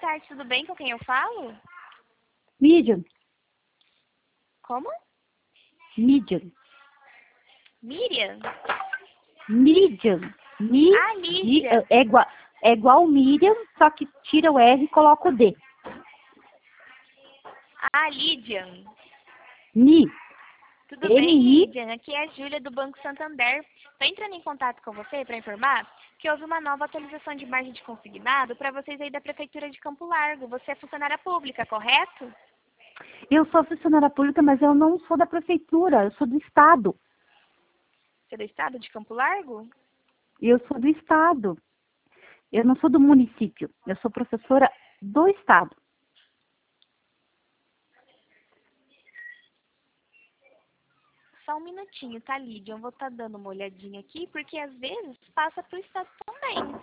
tarde, tudo bem? Com quem eu falo? Miriam, Como? Miriam, Miriam? Miriam, Lídia. é igual Miriam, só que tira o R e coloca o D. Lídia. Mi, Tudo bem, M-I, Lídia? Aqui é a Júlia do Banco Santander. Estou entrando em contato com você para informar que houve uma nova atualização de margem de consignado para vocês aí da Prefeitura de Campo Largo. Você é funcionária pública, correto? eu sou funcionária pública, mas eu não sou da prefeitura, eu sou do estado. Você é do estado de Campo Largo? Eu sou do estado. Eu não sou do município, eu sou professora do estado. Só um minutinho, tá, Lídia? Eu vou estar dando uma olhadinha aqui, porque às vezes passa para o estado também.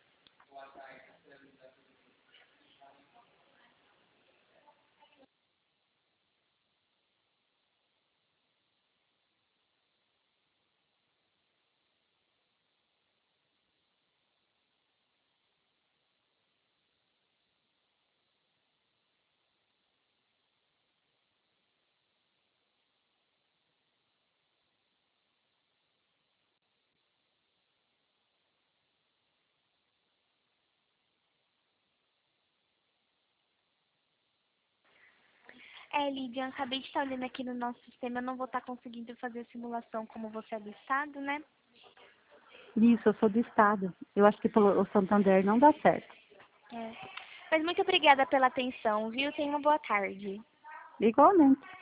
Lídia, acabei de estar olhando aqui no nosso sistema, eu não vou estar conseguindo fazer a simulação como você é do estado, né? Isso, eu sou do estado. Eu acho que pelo Santander não dá certo. É. Mas muito obrigada pela atenção, viu? Tenha uma boa tarde. Igualmente.